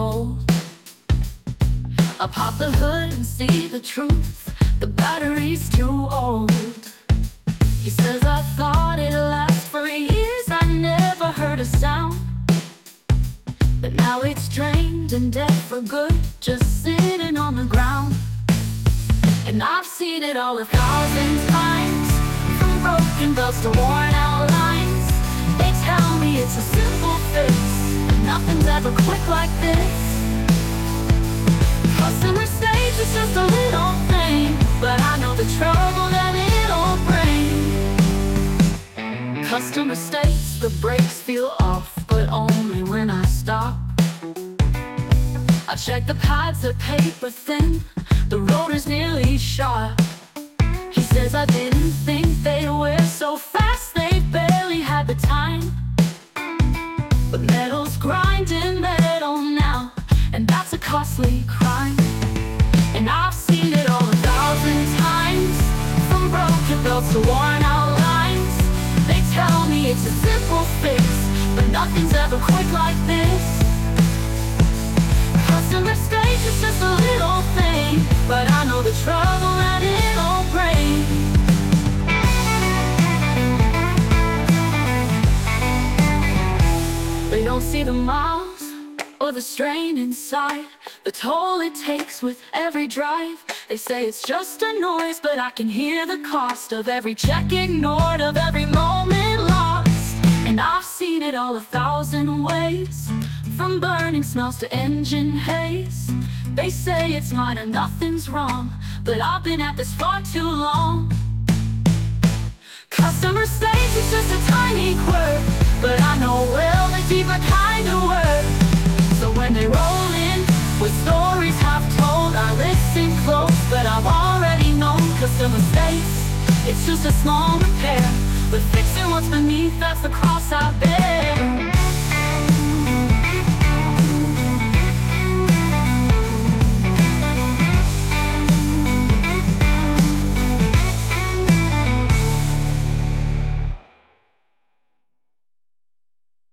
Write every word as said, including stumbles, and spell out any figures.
cold. I pop the hood and see the truth, the battery's too old. He says, I thought it'd last for years, I never heard a sound. But now it's drained and dead for good, just sitting on the ground. And I've seen it all a thousand times, from broken belts to worn out lines. They tell me it's a simple fix, and nothing's ever quick like this. Customer stage is just a little thing, but I know the trouble that it'll bring. Customer states the brakes feel off, but only when I stop. I check the pads, are paper thin, the rotor's nearly shot. He says I didn't think they'd wear so fast, they barely had the time. But metal's grinding metal now, and that's a costly crime. And I've seen it all a thousand times, from broken belts to worn out lines. They tell me it's a simple fix, but nothing's ever quick like this. Customer stage is just a little thing, but I know the trouble that it'll bring. They don't see the miles or the strain inside, the toll it takes with every drive. They say it's just a noise, but I can hear the cost of every check ignored, of every moment lost. And I've seen it all a thousand ways, from burning smells to engine haze. They say it's minor, nothing's wrong, but I've been at this far too long. Customer stage is just a tiny quirk, but I know well the deeper kind of work. So when they roll in with stories half told, I listen close, but I've already known customer stage, it's just a small repair, but fixing what's beneath, that's the cross I bear.